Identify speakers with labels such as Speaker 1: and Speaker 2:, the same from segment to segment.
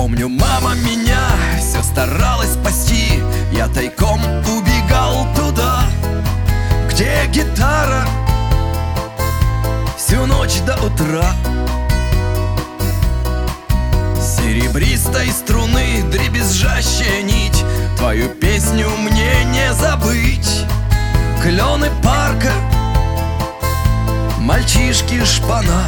Speaker 1: Помню, мама меня все старалась спасти. Я тайком убегал туда, где гитара всю ночь до утра. Серебристой струны дребезжащая нить, твою песню мне не забыть. Клены парка, мальчишки шпана.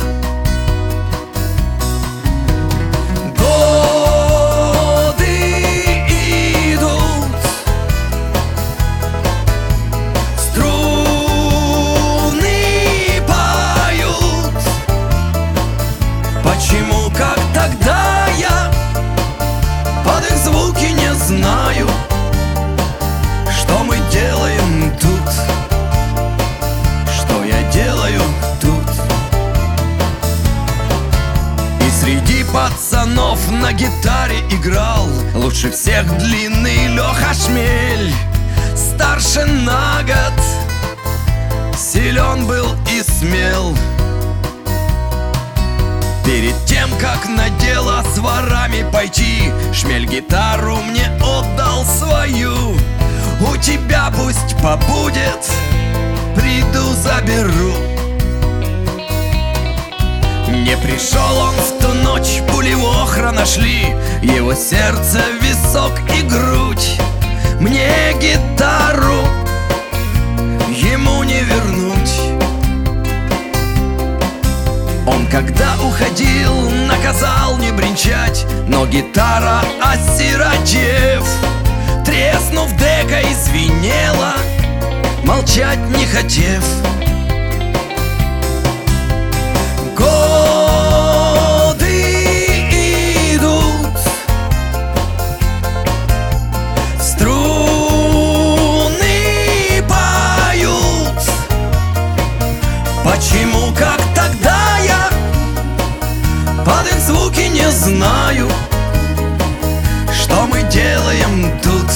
Speaker 1: Почему, как тогда я под их звуки не знаю, что мы делаем тут, что я делаю тут. И среди пацанов на гитаре играл лучше всех длинный Леха Шмель. Старше на год, силен был и смел. Перед тем, как на дело с ворами пойти, Шмель гитару мне отдал свою. У тебя пусть побудет, приду заберу. Не пришел он в ту ночь, пули вохра нашли его сердце, висок и грудь. Мне гитару ему не вернуть. Он, когда уходил, наказал не бренчать, но гитара, осиротев, треснув декой, звенела, молчать не хотев. Годы идут, струны поют. Почему, как тогда я под их звуки не знаю, что мы делаем тут,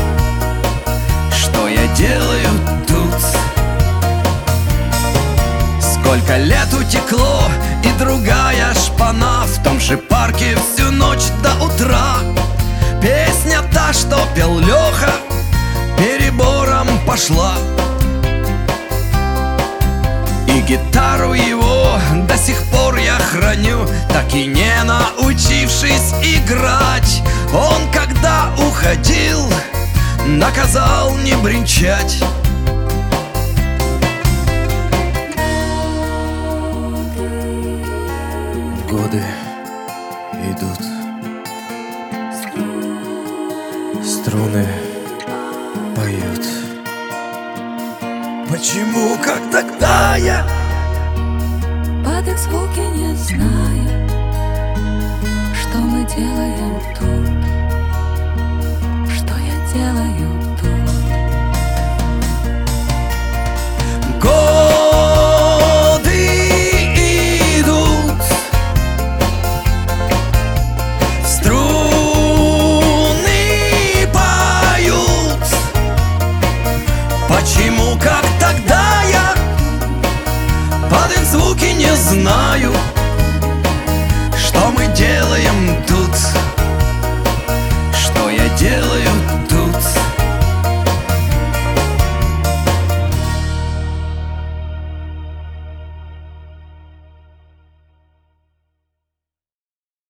Speaker 1: что я делаю тут. Сколько лет утекло, и другая шпана в том же парке всю ночь до утра. Песня та, что пел Леха, перебором пошла. И гитару его до сих пор я храню, так и не научившись играть. Он, когда уходил, наказал не бренчать. Годы идут, струны поют. Почему, как тогда я
Speaker 2: под их звуки не знаю, что мы делаем тут.